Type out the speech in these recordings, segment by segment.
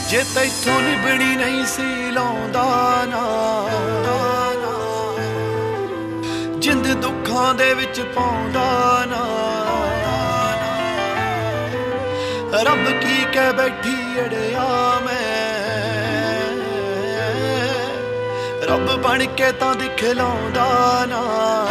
जे तैथों निभनी नहीं सी लाउंदा ना, जिंद दुखां दे विच पाउंदा ना। रब की कह बैठी अड़िया मैं, रब बन के तां दिखलाउंदा ना।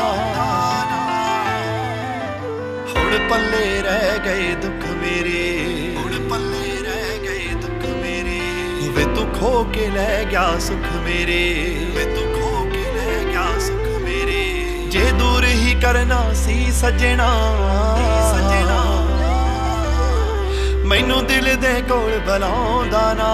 हुण पल्ले रह गए दुख मेरे, हुण पल्ले रह गए दुख मेरे। वे तू खो के ले गया सुख मेरे, वे तू खो के ले गया सुख मेरे। जे दूर ही करना सी सजना, सजना मैनू दिल दे कोल बुलाउंदा ना।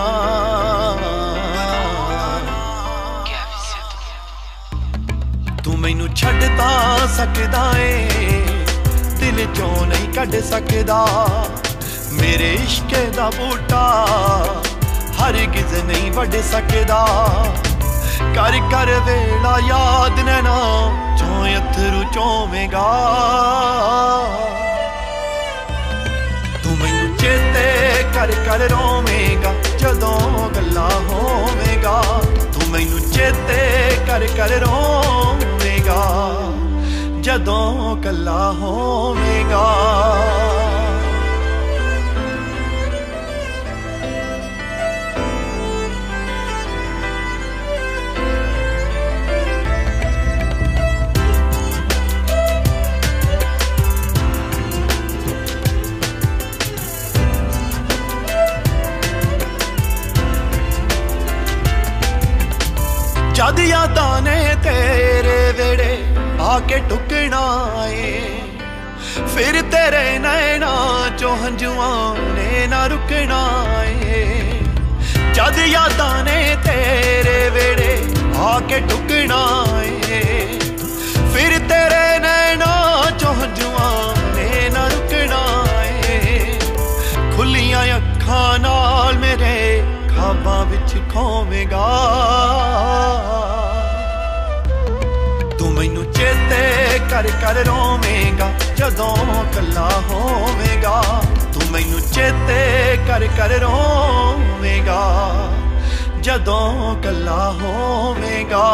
तू मैनू छड्ड तां सकदा ए, दिल चों नहीं कढ सकदा। मेरे इश्क दा बूटा हरगिज़ नहीं वढ सकदा। कर कर वेला याद नैना चों अथरू चोवेगा। तू मैनू चेते कर रोवेगा जदों गल्लां होवेगा। तू मैनू चेते कर रोवेगा जदों कल्ला होवेगा। जद यादां ने तेरे वेड़े आके टुकना है, फिर तेरे नैना चो हंजुआं ने ना रुकना है। जद यादां ने तेरे वेड़े आके टुकना है, फिर तेरे नैना चो हंजुआं ने ना रुकना है। खुलियां अखां नाल मेरे ख्वाबां विच खोवेगा। तू मैनू चेते कर रोवेगा जदों कल्ला होवेगा। तू मैनू चेते कर रोवेगा जदों कल्ला होवेगा।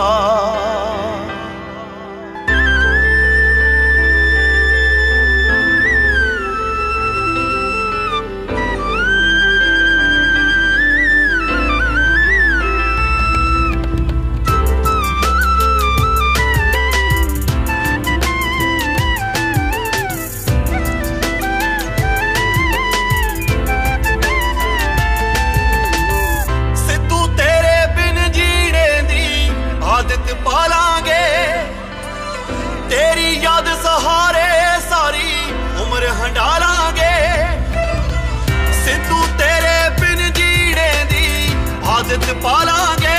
पालांगे तेरी याद सहारे सारी उम्र हंडालांगे। सिद्धू तेरे बिन जीने दी आदत पालांगे,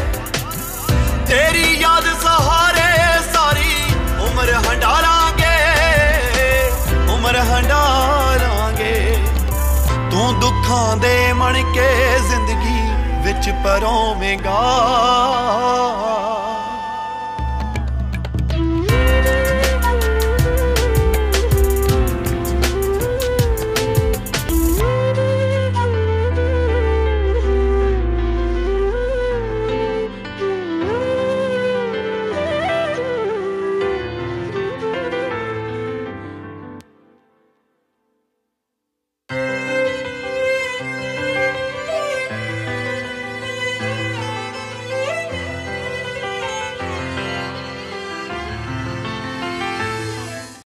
तेरी याद सहारे सारी उम्र हंडालांगे, उम्र हंडालांगे। तू दुखां दे मन के जिंदगी विच परोवेगा।